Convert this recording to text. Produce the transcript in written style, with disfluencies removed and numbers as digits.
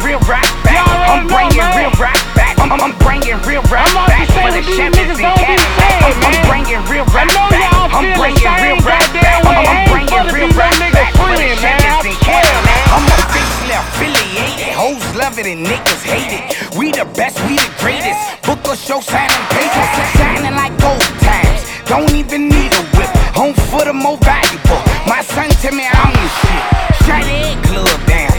real rap back. I'm bringing real rap back. I'm bringing real rap back for the Chevys and Cadillacs. I'm bringing real rap back. I'm bringing real rap back. I'm bringing real rap back for the Chevys and Cadillacs. I'm a facelift affiliated. Hoes love it and niggas hate it. We the best, we the greatest. Book or show signing papers, shining like gold times. Don't even need a whip. Home for the more valuable. My son tell me I'm the shit. Shut that club down.